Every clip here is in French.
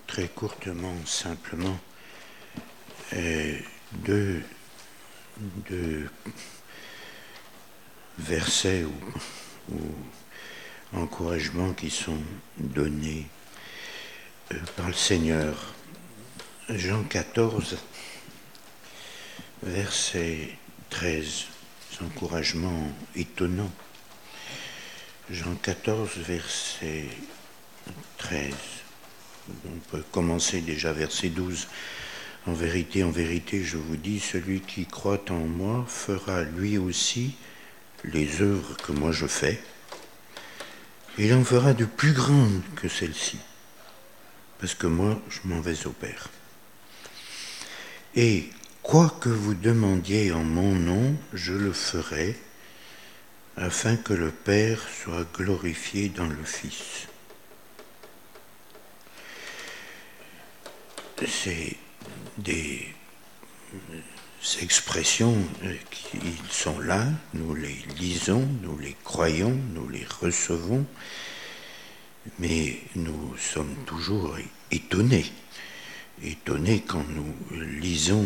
très courtement, simplement, deux versets ou encouragements qui sont donnés par le Seigneur. Jean 14, verset 13, encouragement étonnant. Jean 14, verset 13. On peut commencer déjà verset 12. En vérité, je vous dis, celui qui croit en moi fera lui aussi les œuvres que moi je fais. Il en fera de plus grandes que celles-ci, parce que moi, je m'en vais au Père. Et quoi que vous demandiez en mon nom, je le ferai, afin que le Père soit glorifié dans le Fils. C'est des expressions qui sont là, nous les lisons, nous les croyons, nous les recevons, mais nous sommes toujours étonnés quand nous lisons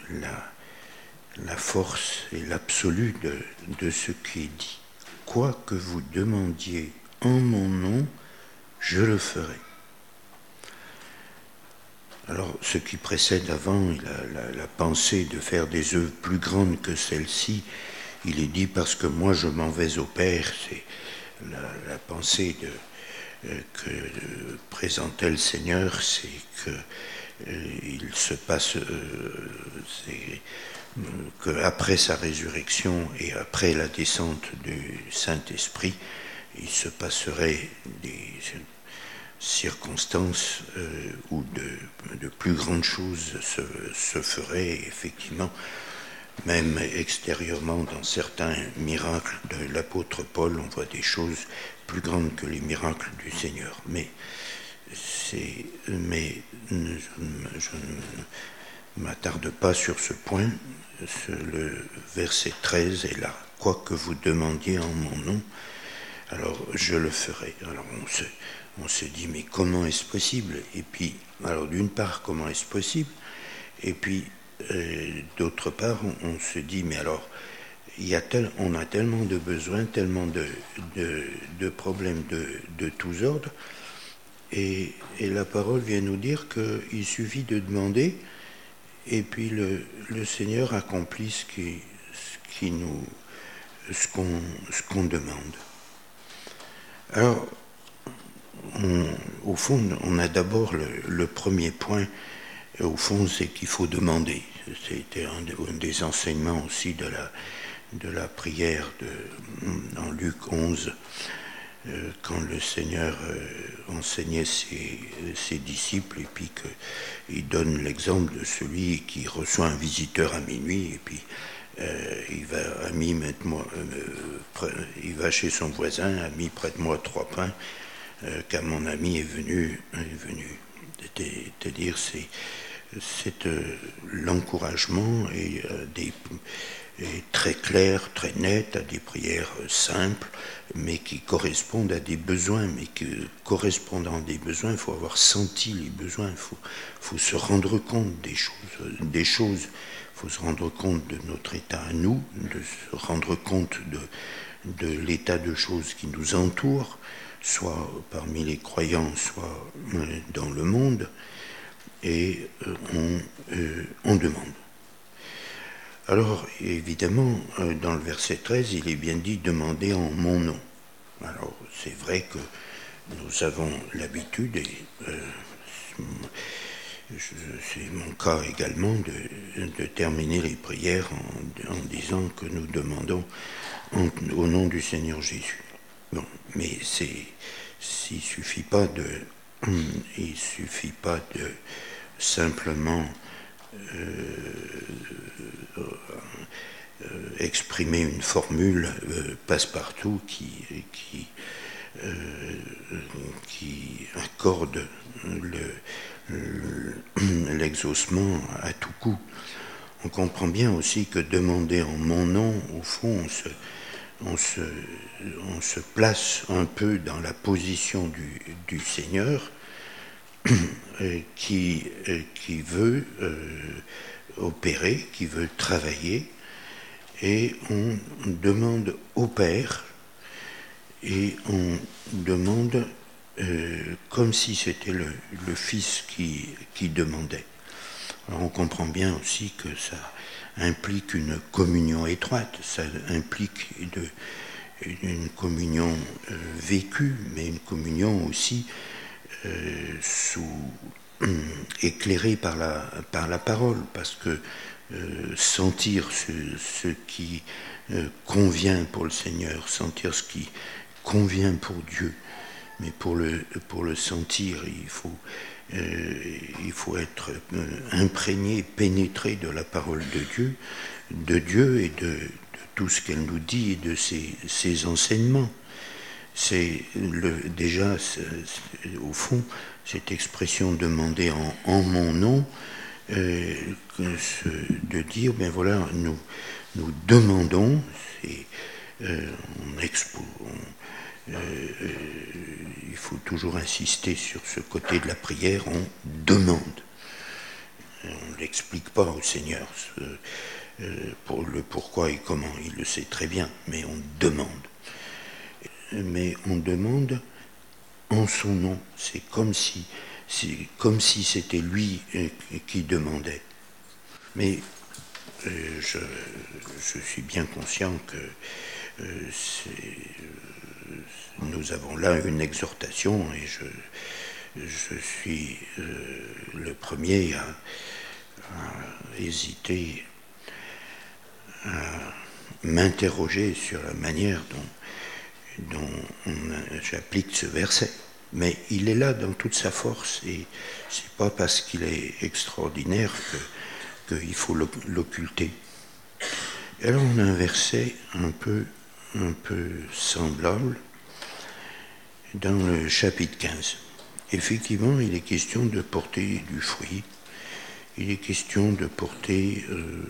la force et l'absolu de ce qui est dit. Quoi que vous demandiez en mon nom, je le ferai. Alors, ce qui précède avant, la pensée de faire des œuvres plus grandes que celle-ci, il est dit parce que moi je m'en vais au Père, c'est la pensée que présentait le Seigneur, c'est qu'il se passe, qu'après sa résurrection et après la descente du Saint-Esprit, il se passerait des circonstances où de plus grandes choses se feraient, effectivement, même extérieurement dans certains miracles de l'apôtre Paul, on voit des choses plus grandes que les miracles du Seigneur. Mais je ne m'attarde pas sur ce point. Le verset 13 est là. Quoi que vous demandiez en mon nom, alors je le ferai. Alors on se dit, mais comment est-ce possible? Et puis, alors d'une part, comment est-ce possible? Et puis, d'autre part, on se dit, mais alors, on a tellement de besoins, tellement de problèmes de tous ordres, et la parole vient nous dire qu'il suffit de demander, et puis le Seigneur accomplit ce qu'on demande. Alors, au fond, on a d'abord le premier point, au fond, c'est qu'il faut demander. C'était un des enseignements aussi de la prière dans Luc 11, quand le Seigneur enseignait ses disciples, et puis qu'il donne l'exemple de celui qui reçoit un visiteur à minuit, et puis il va chez son voisin, ami, prête-moi 3 pains, car mon ami est venu. C'est-à-dire, c'est l'encouragement est très clair, très net, à des prières simples, mais qui correspondent à des besoins. Mais correspondant à des besoins, il faut avoir senti les besoins, il faut se rendre compte des choses. Il faut se rendre compte de notre état à nous, de se rendre compte de l'état de choses qui nous entourent, soit parmi les croyants, soit dans le monde, et on demande. Alors, évidemment, dans le verset 13, il est bien dit « Demandez en mon nom ». Alors, c'est vrai que nous avons l'habitude, et c'est mon cas également, de terminer les prières en disant que nous demandons au nom du Seigneur Jésus. Bon, mais il suffit pas de simplement exprimer une formule passe-partout qui accorde l'exaucement à tout coup. On comprend bien aussi que demander en mon nom, au fond, on se place un peu dans la position du Seigneur, qui veut opérer, qui veut travailler, et on demande au père, et on demande comme si c'était le fils qui demandait. Alors on comprend bien aussi que ça implique une communion étroite, ça implique une communion vécue, mais une communion aussi éclairée par la parole, parce que sentir ce qui convient pour le Seigneur, sentir ce qui convient pour Dieu, mais pour le sentir, il faut être imprégné, pénétré de la parole de Dieu et de tout ce qu'elle nous dit et de ses enseignements. C'est déjà, au fond, cette expression demandée en mon nom, de dire, ben voilà, nous demandons, il faut toujours insister sur ce côté de la prière, on demande. On ne l'explique pas au Seigneur, pour le pourquoi et comment, il le sait très bien, mais on demande. Mais on demande en son nom, c'est comme si c'était lui qui demandait. Mais je suis bien conscient que nous avons là une exhortation, et je suis le premier à hésiter, à m'interroger sur la manière dont j'applique ce verset. Mais il est là dans toute sa force, et c'est pas parce qu'il est extraordinaire qu'il faut l'occulter. Et alors on a un verset un peu semblable dans le chapitre 15. Effectivement, il est question de porter du fruit. Il est question de porter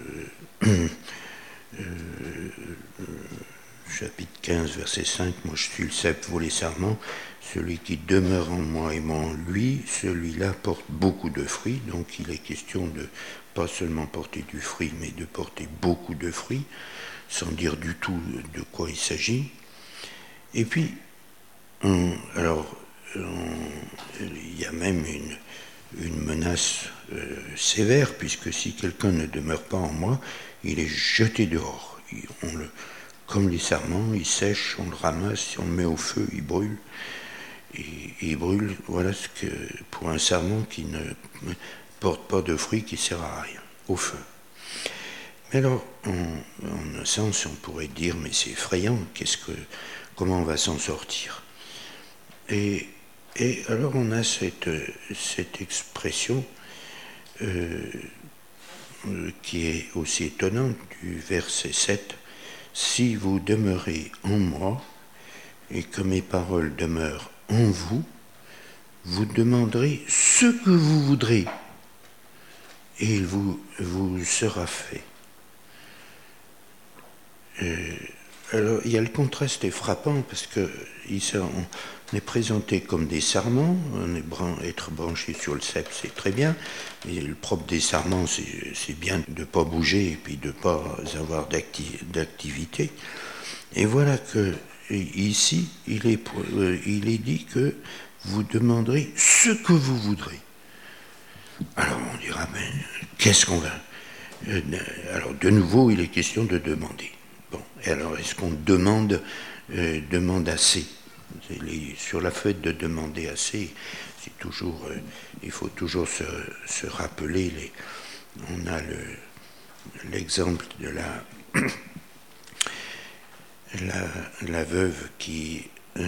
chapitre 15, verset 5, moi je suis le cep, vous les sarments, celui qui demeure en moi et moi en lui, celui-là porte beaucoup de fruits. Donc il est question de pas seulement porter du fruit, mais de porter beaucoup de fruits, sans dire du tout de quoi il s'agit. Et puis, il y a même une menace sévère, puisque si quelqu'un ne demeure pas en moi, il est jeté dehors. Comme les sarments, il sèche, on le ramasse, on le met au feu, il brûle. Et il brûle, voilà ce que pour un sarment qui ne porte pas de fruits, qui ne sert à rien, au feu. Mais alors, en un sens, on pourrait dire, mais c'est effrayant, comment on va s'en sortir? Et alors on a cette expression qui est aussi étonnante du verset 7. Si vous demeurez en moi et que mes paroles demeurent en vous, vous demanderez ce que vous voudrez et il vous sera fait. Alors il y a le contraste est frappant parce que on est présenté comme des sarments, être branché sur le cep, c'est très bien, mais le propre des sarments, c'est bien de ne pas bouger et puis de ne pas avoir d'activité. Et voilà que ici, il est dit que vous demanderez ce que vous voudrez. Alors on dira, mais qu'est-ce qu'on va... Alors de nouveau, il est question de demander. Bon, et alors est-ce qu'on demande assez? Sur la fête de demander assez, c'est toujours, il faut toujours se rappeler. On a l'exemple de la veuve qui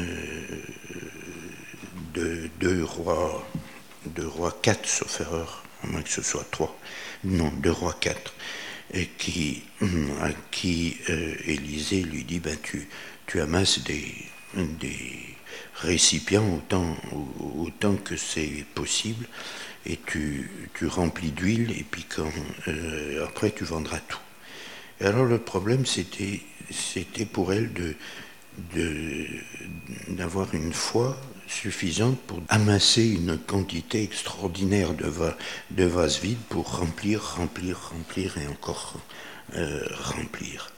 de 2 rois 4, sauf erreur, à moins que ce soit 3, non, 2 rois 4, et à qui Élisée lui dit, ben tu amasses des récipients autant que c'est possible, et tu remplis d'huile, et puis après tu vendras tout. Et alors le problème c'était pour elle d'avoir une foi suffisante pour amasser une quantité extraordinaire de vases vides pour remplir et encore remplir.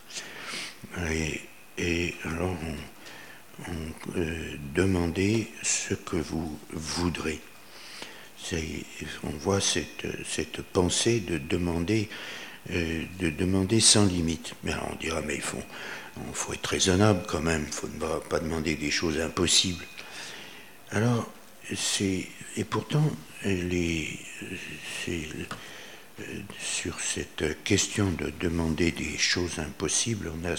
Et alors on demandait ce que vous voudrez. On voit cette pensée de demander sans limite. Mais alors on dira, mais il faut être raisonnable quand même, il ne faut pas demander des choses impossibles. Alors, et pourtant, sur cette question de demander des choses impossibles, on a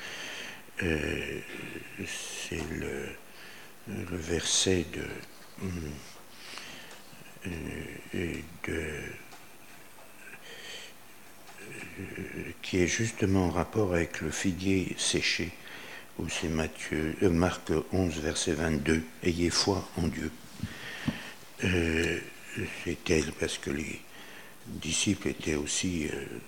c'est le verset qui est justement en rapport avec le figuier séché, où c'est Marc 11, verset 22, « Ayez foi en Dieu ». C'était parce que les disciples étaient aussi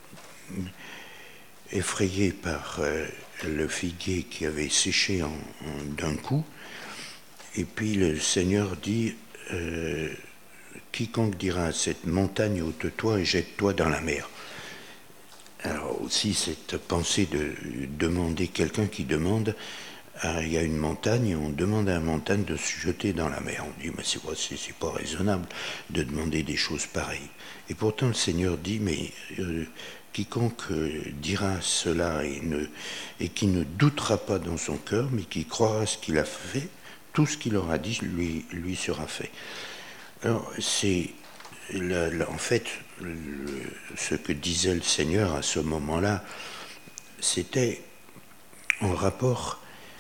effrayés par le figuier qui avait séché d'un coup. Et puis le Seigneur dit, quiconque dira à cette montagne, ôte-toi et jette-toi dans la mer. Alors aussi cette pensée de demander, quelqu'un qui demande, il y a une montagne, on demande à la montagne de se jeter dans la mer. On dit, mais c'est pas raisonnable de demander des choses pareilles. Et pourtant le Seigneur dit, mais quiconque dira cela et qui ne doutera pas dans son cœur, mais qui croira ce qu'il a fait, tout ce qu'il aura dit lui sera fait. Alors c'est en fait ce que disait le Seigneur à ce moment-là, c'était en rapport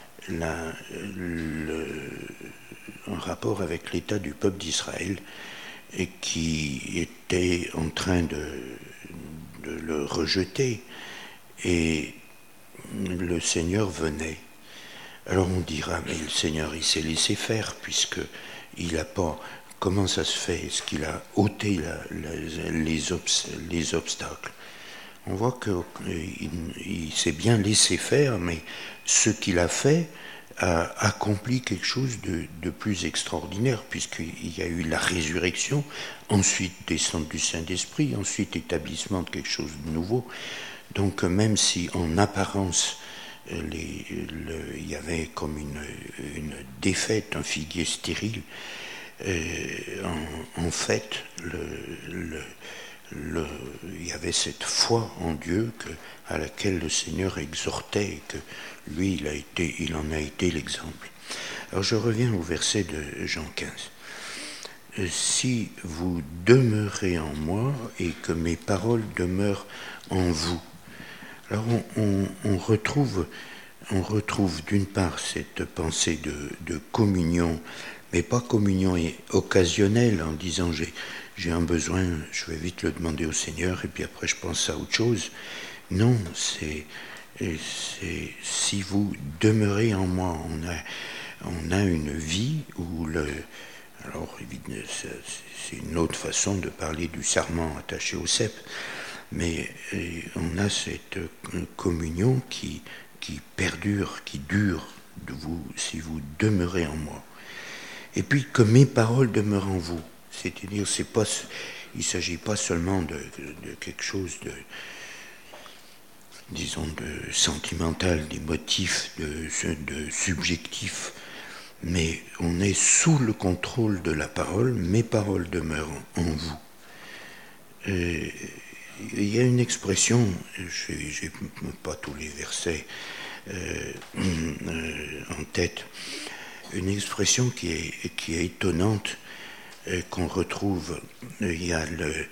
avec l'état du peuple d'Israël et qui était en train de le rejeter, et le Seigneur venait. Alors on dira, mais le Seigneur il s'est laissé faire, puisqu'il n'a pas... Comment ça se fait? Est-ce qu'il a ôté les obstacles? On voit qu'il s'est bien laissé faire, mais ce qu'il a fait a accompli quelque chose de plus extraordinaire, puisqu'il y a eu la résurrection, ensuite descente du Saint-Esprit, ensuite établissement de quelque chose de nouveau. Donc même si en apparence il y avait comme une défaite, un figuier stérile, en fait il y avait cette foi en Dieu à laquelle le Seigneur exhortait, et que lui il en a été l'exemple. Alors je reviens au verset de Jean 15. Si vous demeurez en moi et que mes paroles demeurent en vous. Alors on retrouve d'une part cette pensée de communion, mais pas communion occasionnelle en disant j'ai un besoin, je vais vite le demander au Seigneur et puis après je pense à autre chose. Non, c'est si vous demeurez en moi, on a une vie où alors c'est une autre façon de parler du sarment attaché au cep, mais on a cette communion qui perdure, qui dure de vous, si vous demeurez en moi. Et puis que mes paroles demeurent en vous. C'est-à-dire, il ne s'agit pas seulement de quelque chose de sentimental, d'émotif, de subjectif, mais on est sous le contrôle de la parole, mes paroles demeurent en vous. Il y a une expression, je n'ai pas tous les versets en tête, une expression qui est étonnante, qu'on retrouve. Il y a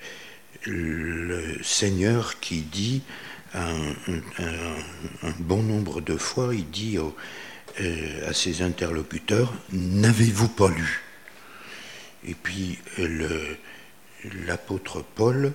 le Seigneur qui dit un bon nombre de fois, il dit à ses interlocuteurs, n'avez-vous pas lu? Et puis l'apôtre Paul,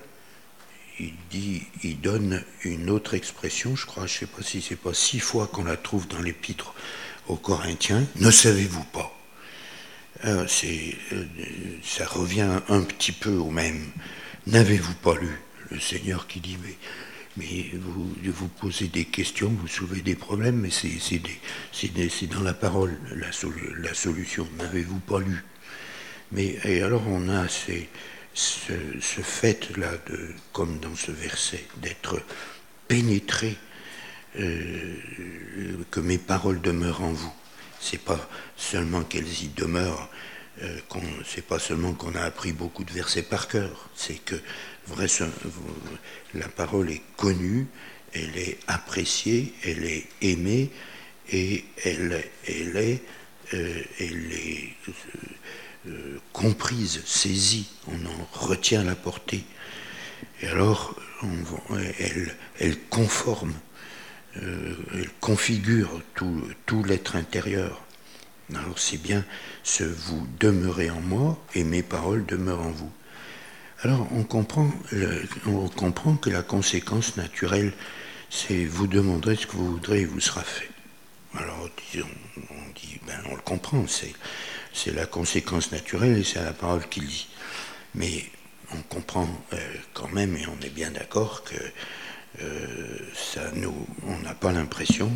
il donne une autre expression, je crois, je ne sais pas si c'est pas 6 fois qu'on la trouve dans l'épître aux Corinthiens, ne savez-vous pas? Alors ça revient un petit peu au même. N'avez-vous pas lu? Le Seigneur qui dit, mais Mais vous posez des questions, vous soulevez des problèmes, mais c'est dans la parole la solution. N'avez-vous pas lu? Mais et alors on a ce fait-là, comme dans ce verset, d'être pénétré, que mes paroles demeurent en vous. C'est pas seulement qu'elles y demeurent, c'est pas seulement qu'on a appris beaucoup de versets par cœur, c'est que la parole est connue, elle est appréciée, elle est aimée, et elle est comprise, saisie, on en retient la portée. Et alors, elle conforme, elle configure tout l'être intérieur. Alors c'est bien vous demeurez en moi et mes paroles demeurent en vous. Alors on comprend que la conséquence naturelle, c'est vous demanderez ce que vous voudrez et vous sera fait. Alors on dit, on le comprend, c'est la conséquence naturelle et c'est la parole qu'il dit. Mais on comprend quand même, et on est bien d'accord que on n'a pas l'impression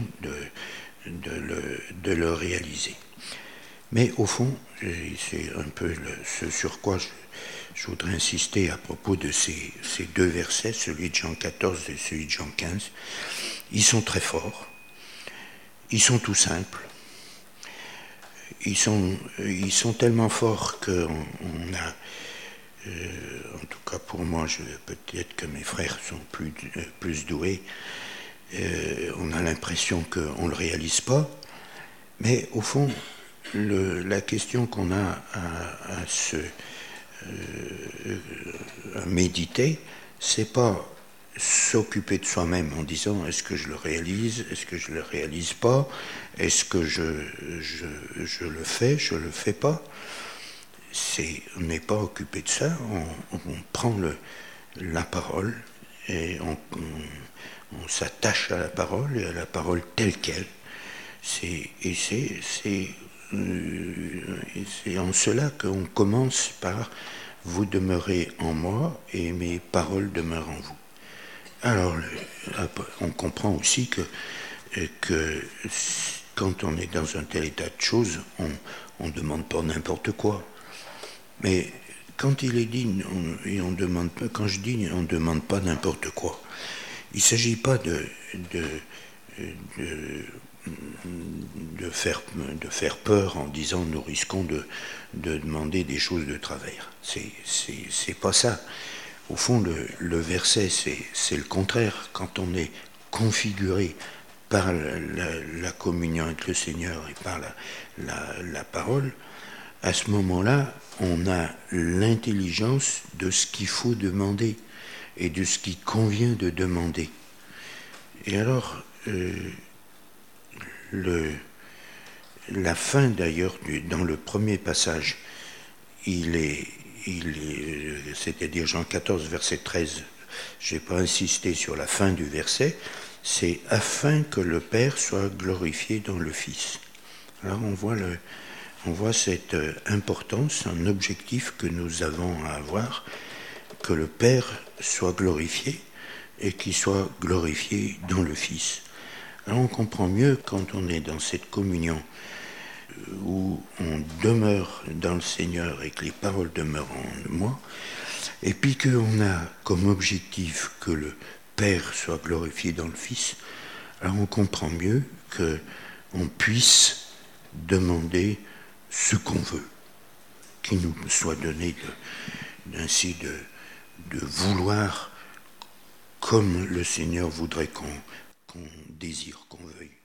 de le réaliser. Mais au fond, c'est un peu ce sur quoi je voudrais insister à propos de ces deux versets, celui de Jean 14 et celui de Jean 15. Ils sont très forts, ils sont tout simples, ils sont tellement forts qu'on a, en tout cas pour moi, peut-être que mes frères sont plus doués, on a l'impression qu'on ne le réalise pas, mais au fond, la question qu'on a à méditer, c'est pas s'occuper de soi-même en disant est-ce que je le réalise, est-ce que je le réalise pas, est-ce que je le fais pas. On n'est pas occupé de ça, on prend la parole et on s'attache à la parole et à la parole telle qu'elle. C'est en cela qu'on commence par vous demeurez en moi et mes paroles demeurent en vous. Alors, on comprend aussi que quand on est dans un tel état de choses, on ne demande pas n'importe quoi. Mais quand il est dit, on demande pas, quand je dis on ne demande pas n'importe quoi, il ne s'agit pas de faire peur en disant nous risquons de demander des choses de travers. C'est pas ça. Au fond, le verset, c'est le contraire. Quand on est configuré par la communion avec le Seigneur et par la parole, à ce moment-là, on a l'intelligence de ce qu'il faut demander et de ce qui convient de demander. Et alors, la fin d'ailleurs, dans le premier passage, c'est-à-dire Jean 14, verset 13, je n'ai pas insisté sur la fin du verset, c'est afin que le Père soit glorifié dans le Fils. Alors on voit cette importance, un objectif que nous avons à avoir, que le Père soit glorifié et qu'il soit glorifié dans le Fils. Alors on comprend mieux quand on est dans cette communion où on demeure dans le Seigneur et que les paroles demeurent en moi, et puis qu'on a comme objectif que le Père soit glorifié dans le Fils, alors on comprend mieux qu'on puisse demander ce qu'on veut, qu'il nous soit donné ainsi de vouloir comme le Seigneur voudrait qu'on désire, qu'on veuille.